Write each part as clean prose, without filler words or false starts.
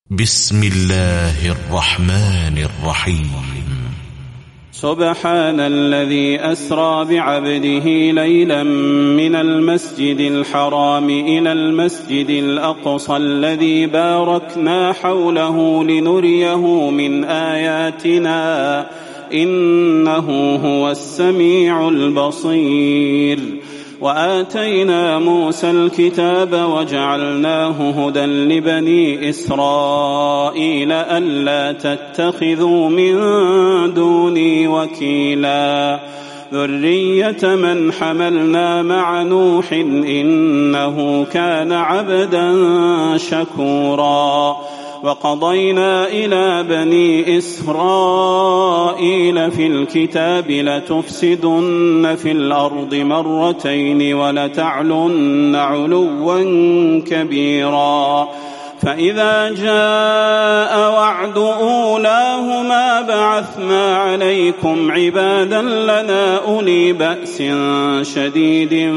بسم الله الرحمن الرحيم. سبحان الذي أسرى بعبده ليلا من المسجد الحرام إلى المسجد الأقصى الذي باركنا حوله لنريه من آياتنا إنه هو السميع البصير. وآتينا موسى الكتاب وجعلناه هدى لبني إسرائيل ألا تتخذوا من دوني وكيلا ذرية من حملنا مع نوح إنه كان عبدا شكورا. وقضينا إلى بني إسرائيل في الكتاب لتفسدن في الأرض مرتين ولتعلن علوا كبيرا. فإذا جاء وعد أولاهما بعثنا عليكم عبادا لنا أولي بأس شديد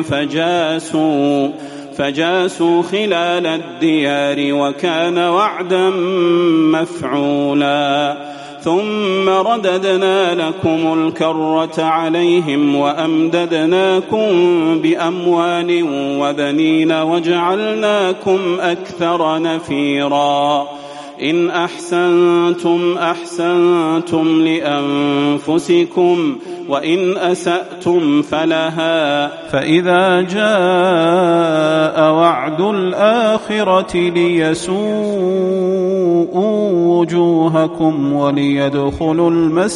فجاسوا خلال الديار وكان وعدا مفعولا. ثم رددنا لكم الكرة عليهم وأمددناكم بأموال وبنين وجعلناكم أكثر نفيرا. إن أحسنتم أحسنتم لأنفسكم وإن أسأتم فلها. فإذا جاء وعد الآخرة ليسوءوا وجوهكم وليدخلوا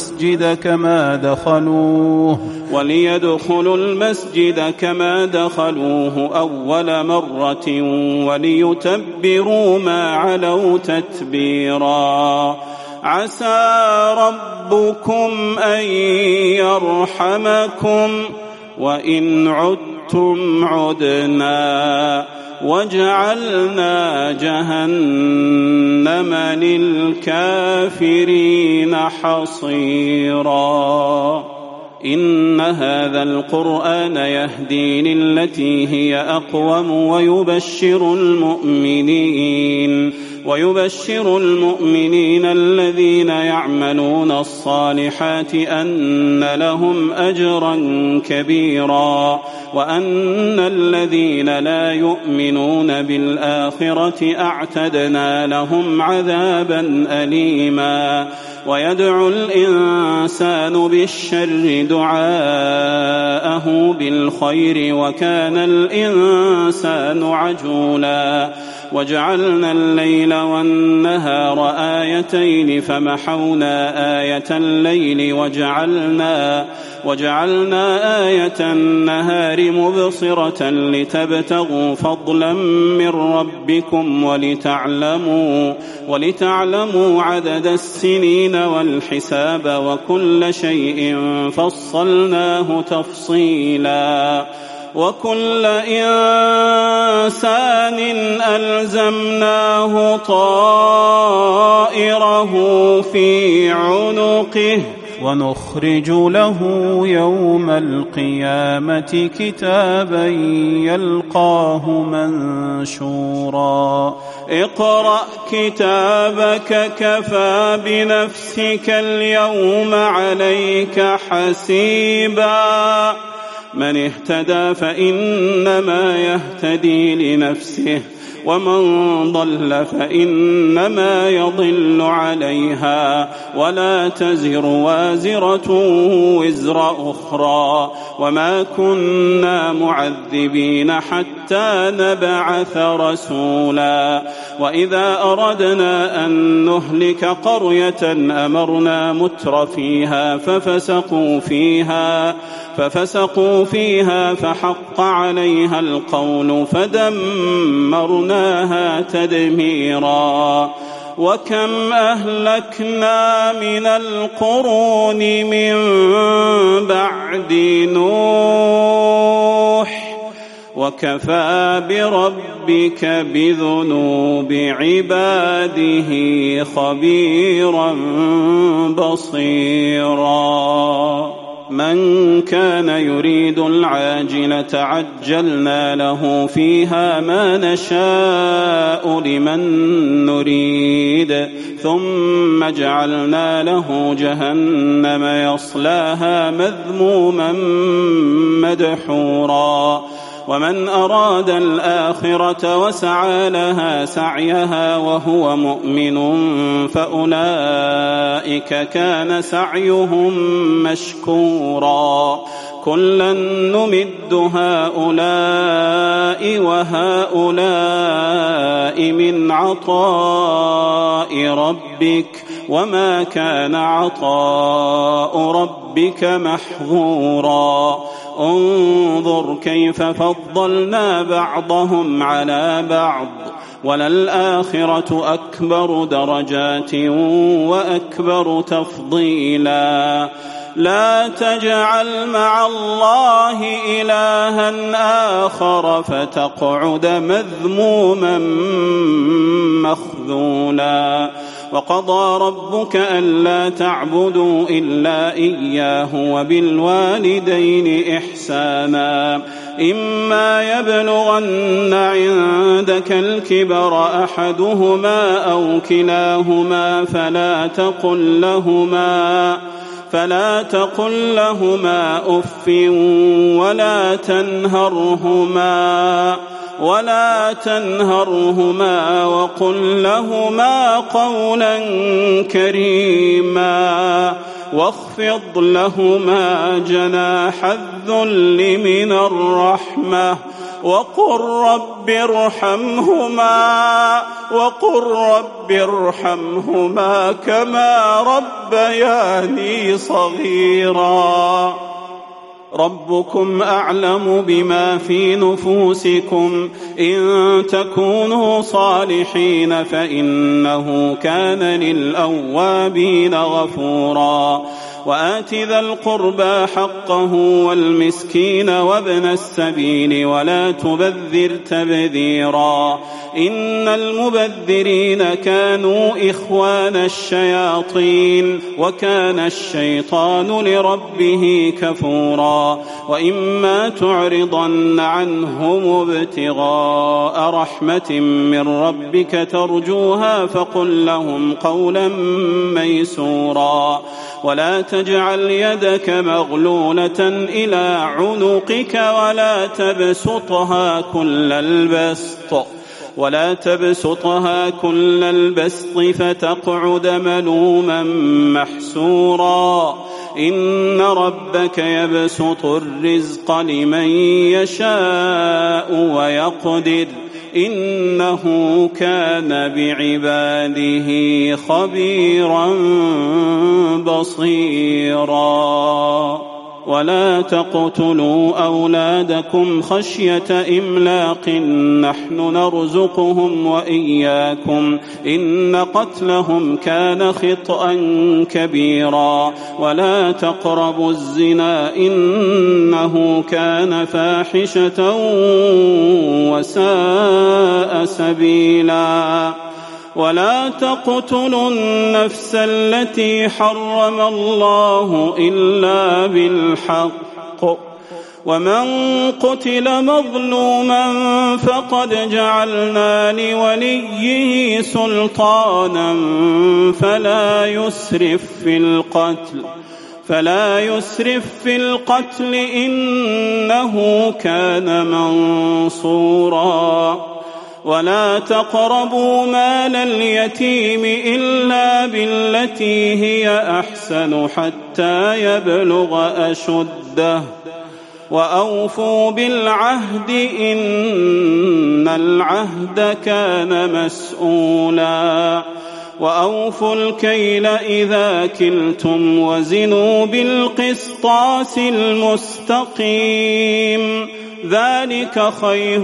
المسجد كما دخلوه أول مرة وليتبروا ما علوا تتبيرا. عسى ربكم أن يرحمكم وإن عدتم عدنا وجعلنا جهنم للكافرين حصيرا. إن هذا القرآن يهدي للتي هي أقوم ويبشر المؤمنين الذين يعملون الصالحات أن لهم أجرا كبيرا وأن الذين لا يؤمنون بالآخرة أعتدنا لهم عذابا أليما. ويدعو الإنسان بالشر دعاءه بالخير وكان الإنسان عجولا. وجعلنا الليل والنهار آيتين فمحونا آية الليل وجعلنا آية النهار مبصرة لتبتغوا فضلا من ربكم ولتعلموا عدد السنين والحساب وكل شيء فصلناه تفصيلا. وكل إنسان ألزمناه طائره في عنقه ونخرج له يوم القيامة كتابا يلقاه منشورا. اقرأ كتابك كفى بنفسك اليوم عليك حسيبا. من اهتدى فإنما يهتدي لنفسه ومن ضل فإنما يضل عليها ولا تزر وازرة وزر أخرى وما كنا معذبين حتى نبعث رسولا. وإذا أردنا أن نهلك قرية أمرنا متر فيها ففسقوا فيها فحق عليها القول فدمرناها تدميرا. وكم أهلكنا من القرون من بعد نوح وكفى بربك بذنوب عباده خبيرا بصيرا. من كان يريد العاجلة عجلنا له فيها ما نشاء لمن نريد ثم جعلنا له جهنم يصلاها مذموما مدحورا ومن أراد الآخرة وسعى لها سعيها وهو مؤمن فأولئك كان سعيهم مشكورا كلا نمد هؤلاء وهؤلاء من عطاء ربك وما كان عطاء ربك محظورا انظر كيف فضلنا بعضهم على بعض وللآخرة أكبر درجات وأكبر تفضيلا لا تجعل مع الله إلها آخر فتقعد مذموما مخذولا وقضى ربك ألا تعبدوا إلا إياه وبالوالدين إحسانا إما يبلغن عندك الكبر أحدهما أو كلاهما فلا تقل لهما أف ولا تنهرهما وقل لهما قولا كريما واخفض لهما جناح الذل من الرحمة وقل رب ارحمهما كما ربياني صغيرا ربكم أعلم بما في نفوسكم إن تكونوا صالحين فإنه كان للأوابين غفورا وآت ذا القربى حقه والمسكين وابن السبيل ولا تبذر تبذيرا إن المبذرين كانوا إخوان الشياطين وكان الشيطان لربه كفورا وإما تعرضن عنهم ابتغاء رحمة من ربك ترجوها فقل لهم قولا ميسورا ولا تجعل يدك مغلولة إلى عنقك ولا تبسطها كل البسط فتقعد ملوما محسورا إن ربك يبسط الرزق لمن يشاء ويقدر إنه كان بعباده خبيرا بصيرا ولا تقتلوا أولادكم خشية إملاق نحن نرزقهم وإياكم إن قتلهم كان خطأ كبيرا ولا تقربوا الزنا إنه كان فاحشة وساء سبيلا ولا تقتلوا النفس التي حرم الله إلا بالحق ومن قتل مظلوما فقد جعلنا لوليه سلطانا فلا يسرف في القتل إنه كان منصورا ولا تقربوا مال اليتيم إلا بالتي هي أحسن حتى يبلغ أشده وأوفوا بالعهد إن العهد كان مسؤولا وأوفوا الكيل إذا كلتم وزنوا بالقسطاس المستقيم ذلك خير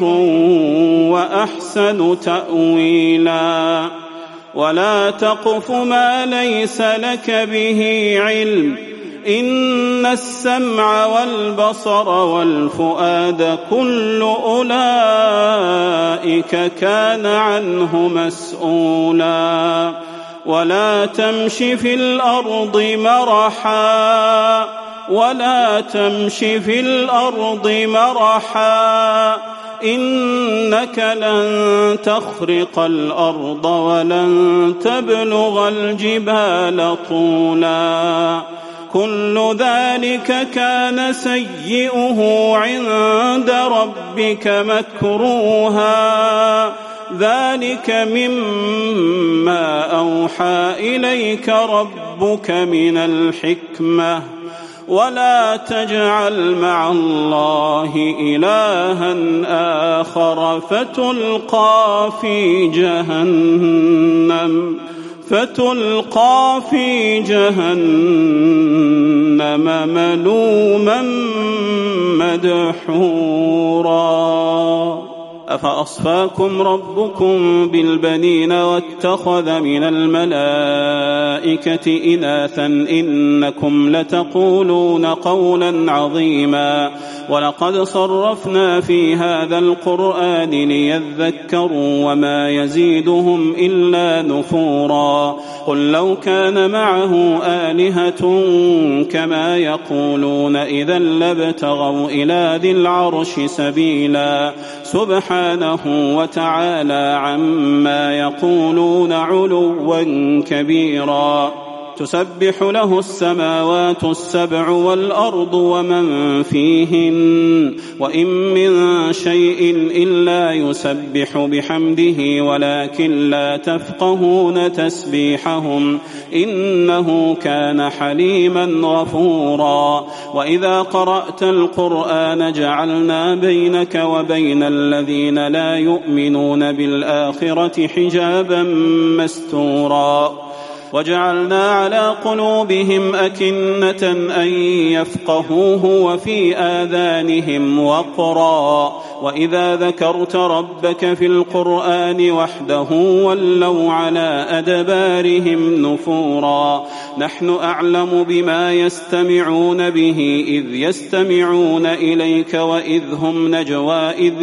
وأحسن تأويلا ولا تقف ما ليس لك به علم إن السمع والبصر والفؤاد كل أولئك كان عنه مسؤولا ولا تمش في الأرض مرحا ولا تمش في الأرض مرحا إنك لن تخرق الأرض ولن تبلغ الجبال طولا كل ذلك كان سيئه عند ربك مكروها ذلك مما أوحى إليك ربك من الحكمة ولا تجعل مع الله إلها آخر فتلقى في جهنم ملوما مدحورا أفأصفاكم ربكم بالبنين واتخذ من الملائكة إناثا إنكم لتقولون قولا عظيما ولقد صرفنا في هذا القرآن ليذكروا وما يزيدهم إلا نفورا قل لو كان معه آلهة كما يقولون إذا لابتغوا إلى ذي العرش سبيلا سبحانه وتعالى عما يقولون علوا كبيرا تسبح له السماوات السبع والأرض ومن فيهن وإن من شيء إلا يسبح بحمده ولكن لا تفقهون تسبيحهم إنه كان حليما غفورا وإذا قرأت القرآن جعلنا بينك وبين الذين لا يؤمنون بالآخرة حجابا مستورا وجعلنا على قلوبهم أكنة أن يفقهوه وفي آذانهم وقرا وإذا ذكرت ربك في القرآن وحده ولوا على أدبارهم نفورا نحن أعلم بما يستمعون به إذ يستمعون إليك وإذ هم نجوى إذ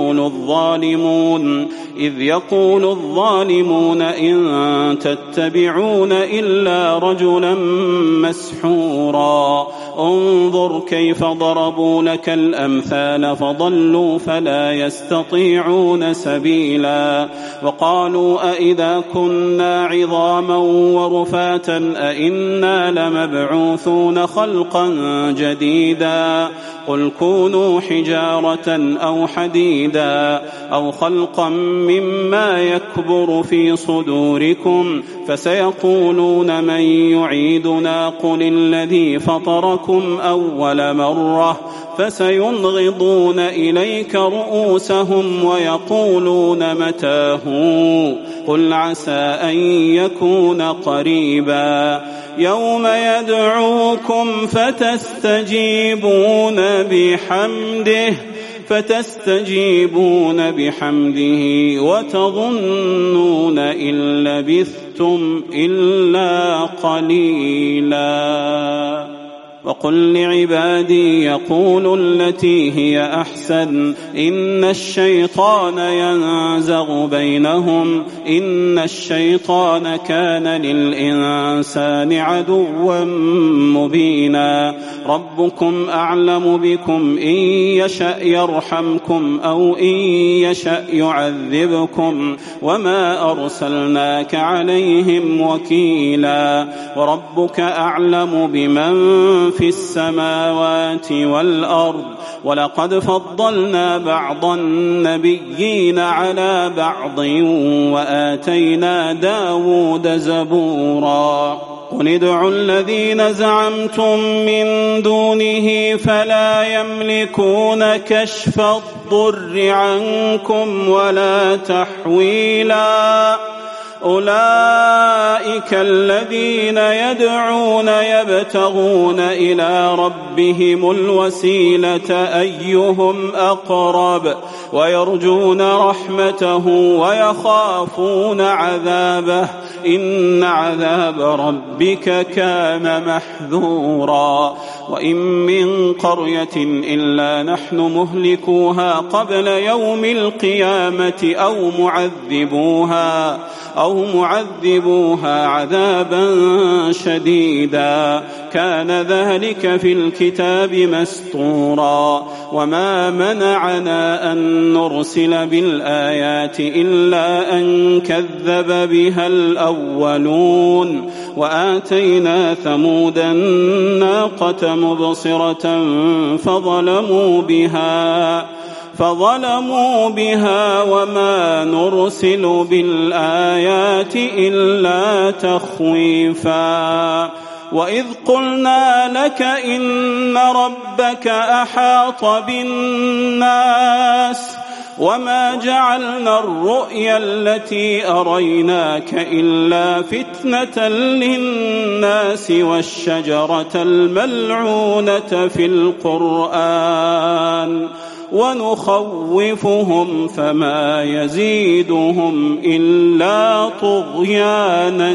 يقول الظالمون إن تتبعون إلا رجلا مسحورا انظر كيف ضربوا لك الأمثال فضلوا فلا يستطيعون سبيلا وقالوا أئذا كنا عظاما ورفاتا أئنا لمبعوثون خلقا جديدا قل كونوا حجارة أو حديدا أو خلقا مما يكبر في صدوركم فسيقولون من يعيدنا قل الذي فطركم أول مرة فسينغضون إليك رؤوسهم ويقولون متى هو قل عسى أن يكون قريبا يوم يدعوكم فتستجيبون بحمده وتظنون إن لبثتم إلا قليلا وقل لعبادي يقولوا التي هي أحسن إن الشيطان ينزغ بينهم إن الشيطان كان للإنسان عدوا مبينا ربكم أعلم بكم إن يشأ يرحمكم أو إن يشأ يعذبكم وما أرسلناك عليهم وكيلا وربك أعلم بمن في السماوات والأرض ولقد فضلنا بعض النبيين على بعض وآتينا داود زبورا قل ادعوا الذين زعمتم من دونه فلا يملكون كشف الضر عنكم ولا تحويلا أولئك الذين يدعون يبتغون إلى ربهم الوسيلة أيهم أقرب ويرجون رحمته ويخافون عذابه إن عذاب ربك كان محذورا وإن من قرية إلا نحن مهلكوها قبل يوم القيامة أو معذبوها عذابا شديدا كان ذلك في الكتاب مسطورا. وما منعنا أن نرسل بالآيات إلا أن كذب بها الأولون. وآتينا ثمود الناقة مبصرة فظلموا بها وما نرسل بالآيات إلا تخويفا. وإذ قلنا لك إن ربك أحاط بالناس وما جعلنا الرؤيا التي أريناك إلا فتنة للناس والشجرة الملعونة في القرآن ونخوفهم فما يزيدهم إلا طغيانا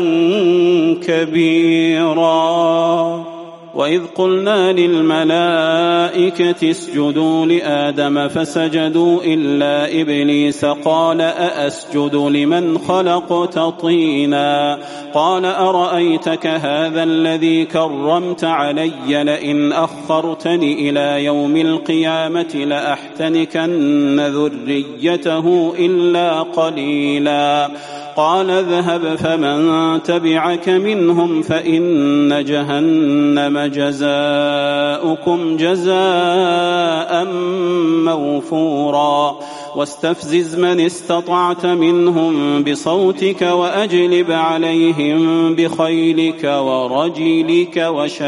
كبيرا. وإذ قلنا للملائكة اسجدوا لآدم فسجدوا إلا إبليس قال أأسجد لمن خلقت طينا قال أرأيتك هذا الذي كرمت علي لئن أخرتني إلى يوم القيامة لأحتنكن ذريته إلا قليلا. قال اذهب فمن تبعك منهم فإن جهنم جزاؤكم جزاء موفورا. واستفزز من استطعت منهم بصوتك وأجلب عليهم بخيلك ورجلك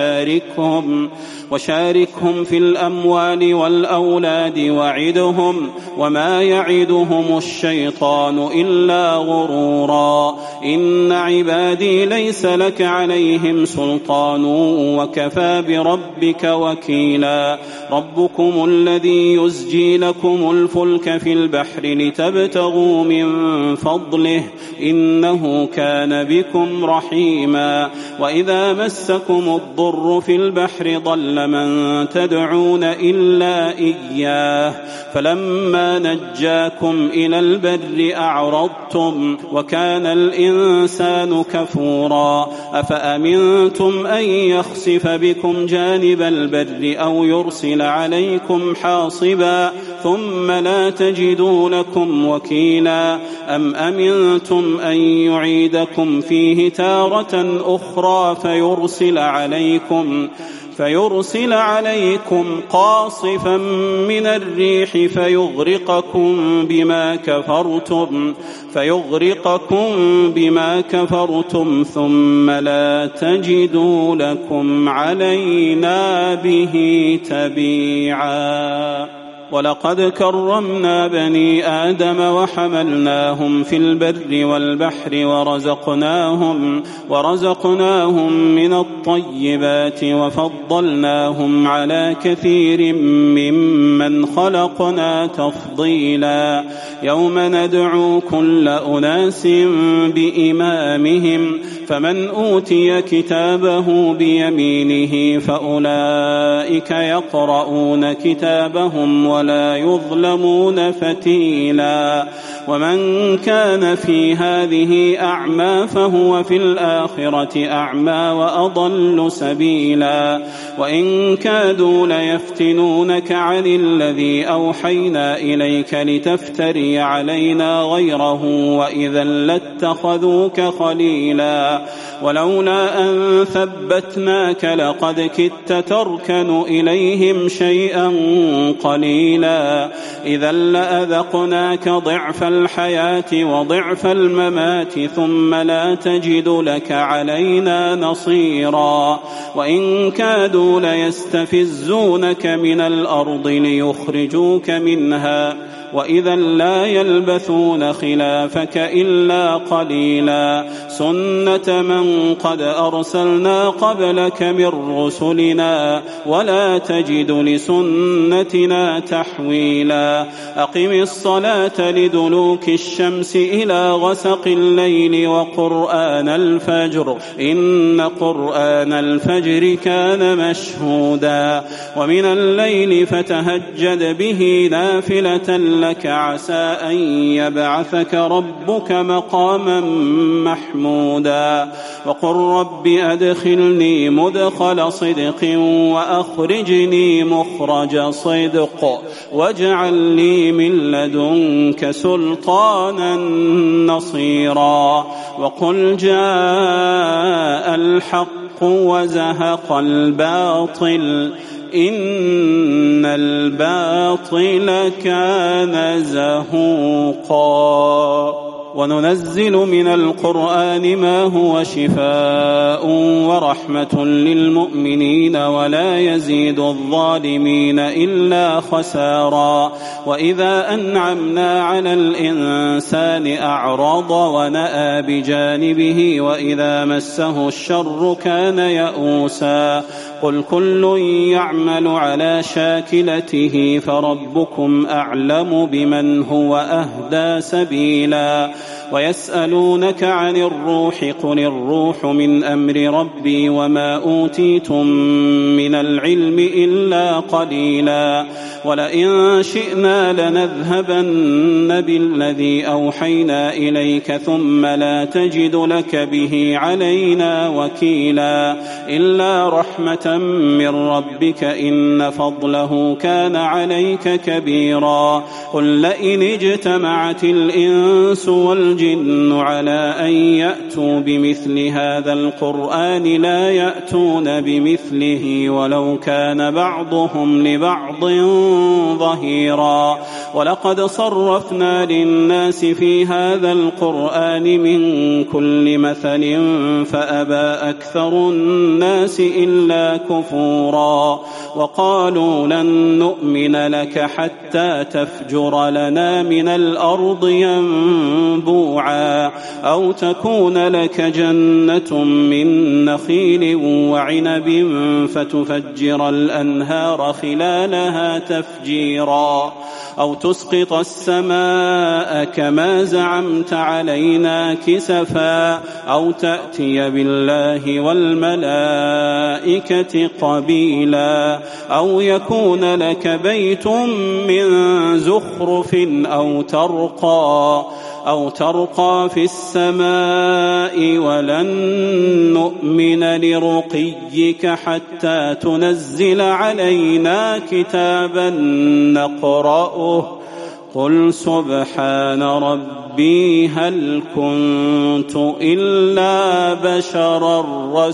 وشاركهم في الأموال والأولاد وعدهم وما يعدهم الشيطان إلا غرورا. إن عبادي ليس لك عليهم سلطان وكفى بربك وكيلا. ربكم الذي يزجي لكم الفلك في البحر لتبتغوا من فضله إنه كان بكم رحيما. وإذا مسكم الضر في البحر ضل من تدعون إلا إياه فلما نجاكم إلى البر أعرضتم وكان الإنسان كفورا. أفأمنتم أن يخسف بكم جانب البر أو يرسل عليكم حاصبا ثم لا تجدوا لكم وكيلا. أم أمنتم أن يعيدكم فيه تارة أخرى فيرسل عليكم قاصفا من الريح فيغرقكم بما كفرتم ثم لا تجدوا لكم علينا به تبيعا. ولقد كرمنا بني آدم وحملناهم في البر والبحر ورزقناهم من الطيبات وفضلناهم على كثير ممن خلقنا تفضيلا. يوم ندعو كل أناس بإمامهم فمن أوتي كتابه بيمينه فأولئك يقرؤون كتابهم ولا يظلمون فتيلا. ومن كان في هذه أعمى فهو في الآخرة أعمى وأضل سبيلا. وإن كادوا ليفتنونك عن الذي أوحينا إليك لتفتري علينا غيره وإذا لاتخذوك خليلا. ولولا أن ثبتناك لقد كدت تركن إليهم شيئا قليلا. إذا لأذقناك ضعف الحياة وضعف الممات ثم لا تجد لك علينا نصيرا. وإن كادوا ليستفزونك من الأرض ليخرجوك منها وإذا لا يلبثون خلافك إلا قليلا. سنة من قد أرسلنا قبلك من رسلنا ولا تجد لسنتنا تحويلا. أقم الصلاة لدلوك الشمس إلى غسق الليل وقرآن الفجر إن قرآن الفجر كان مشهودا. ومن الليل فتهجد به نافلة لك عسى أن يبعثك ربك مقاما محمودا وقل رب أدخلني مدخل صدق وأخرجني مخرج صدق واجعل لي من لدنك سلطانا نصيرا وقل جاء الحق وزهق الباطل إن الباطل كان زهوقا وننزل من القرآن ما هو شفاء ورحمة للمؤمنين ولا يزيد الظالمين إلا خسارا وإذا أنعمنا على الإنسان أعرض ونأى بجانبه وإذا مسه الشر كان يئوسا قل كل يعمل على شاكلته فربكم أعلم بمن هو أهدى سبيلا ويسألونك عن الروح قل الروح من أمر ربي وما أوتيتم من العلم إلا قليلا ولئن شئنا لنذهبن بالذي أوحينا إليك ثم لا تجد لك به علينا وكيلا إلا رحمة من ربك إن فضله كان عليك كبيرا قل لئن اجتمعت الإنس والجن على أن يأتوا بمثل هذا القرآن لا يأتون بمثله ولو كان بعضهم لبعض ظهيرا ولقد صرفنا للناس في هذا القرآن من كل مثل فأبى أكثر الناس إلا كفورا وقالوا لن نؤمن لك حتى تفجر لنا من الأرض ينبوعا أو تكون لك جنة من نخيل وعنب فتفجر الأنهار خلالها تفجيرا أو تسقط السماء كما زعمت علينا كسفا أو تأتي بالله والملائكة قبيلا أو يكون لك بيت من زخرف أو ترقى في السماء ولن نؤمن لرقيك حتى تنزل علينا كتابا نقرأه قل سبحان ربي هل كنت إلا بشرا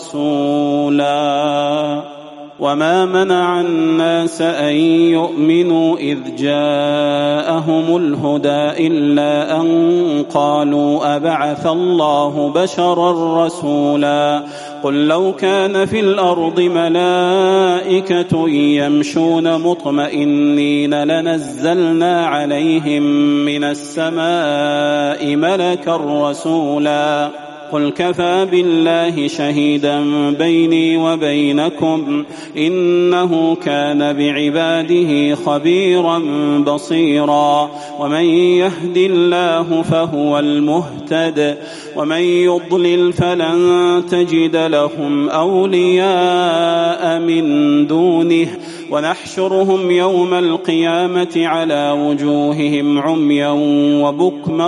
رسولا وما منع الناس أن يؤمنوا إذ جاءهم الهدى إلا أن قالوا أبعث الله بشرا رسولا قل لو كان في الأرض ملائكة يمشون مطمئنين لنزلنا عليهم من السماء ملكا رسولا قل كفى بالله شهيدا بيني وبينكم إنه كان بعباده خبيرا بصيرا ومن يهد الله فهو المهتد ومن يضلل فلن تجد لهم أولياء من دونه ونحشرهم يوم القيامة على وجوههم عميا وبكما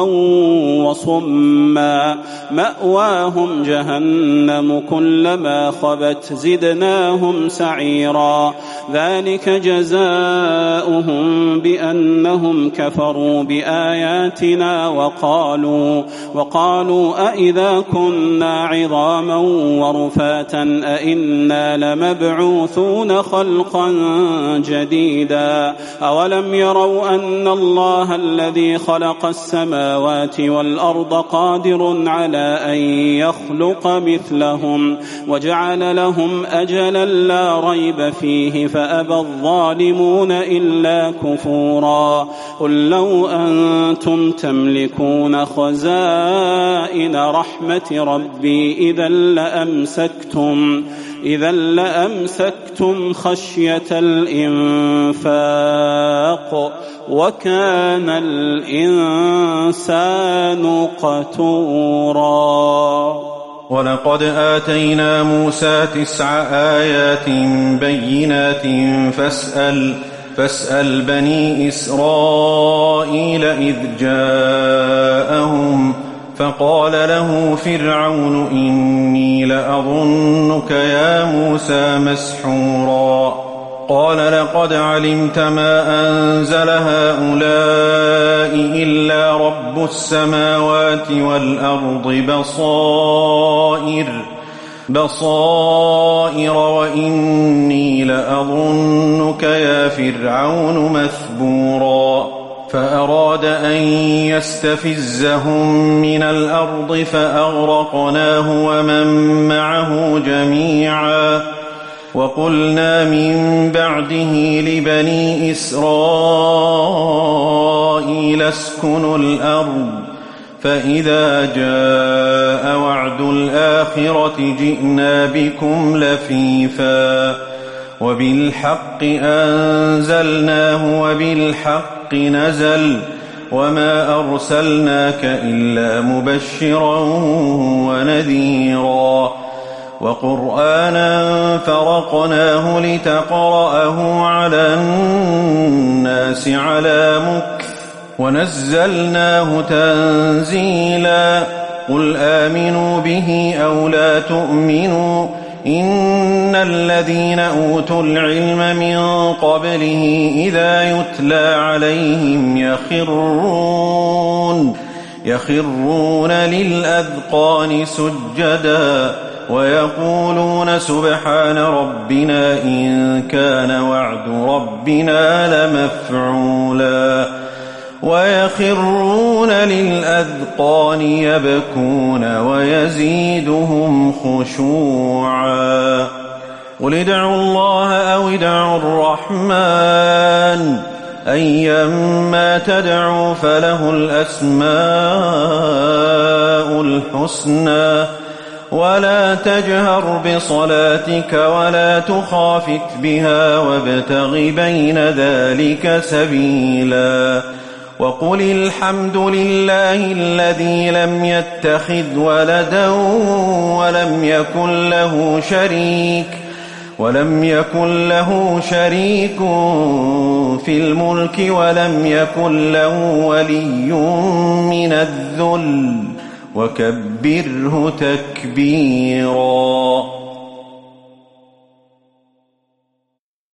وصما مأواهم جهنم كلما خبت زدناهم سعيرا ذلك جزاؤهم بأنهم كفروا بآياتنا وقالوا أئذا كنا عظاما ورفاتا أئنا لمبعوثون خلقا جديدا أولم يروا أن الله الذي خلق السماوات والأرض قادر على أن يخلق مثلهم وجعل لهم أجلا لا ريب فيه فأبى الظالمون إلا كفورا قل لو أنتم تملكون خزائن رحمة ربي إذا لأمسكتم خشية الإنفاق وكان الإنسان قتورا ولقد فاسأل بني إسرائيل إذ جاءهم فقال له فرعون إني لأظنك يا موسى مسحورا قال لقد علمت ما أنزل هؤلاء إلا رب السماوات والأرض بصائر وإني لأظنك يا فرعون مثبورا فأراد أن يستفزهم من الأرض فأغرقناه ومن معه جميعا وقلنا من بعده لبني إسرائيل اسكنوا الأرض فإذا جاء وعد الآخرة جئنا بكم لفيفا وبالحق أنزلناه وبالحق نزل وما أرسلناك إلا مبشرا ونذيرا وقرآنا فرقناه لتقرأه على الناس على مكث ونزلناه تنزيلا قل آمنوا به أو لا تؤمنوا إن الذين أوتوا العلم من قبله إذا يتلى عليهم يخرون للأذقان سجدا ويقولون سبحان ربنا إن كان وعد ربنا لمفعولا ويخرون للأذقان يبكون ويزيدهم خشوعا قل ادعوا الله أو ادعوا الرحمن أيما تدعوا فله الأسماء الحسنى ولا تجهر بصلاتك ولا تخافت بها وابتغ بين ذلك سبيلا وقل الحمد لله الذي لم يتخذ ولدا ولم يكن له شريك في الملك ولم يكن له ولي من الذل وكبره تكبيرا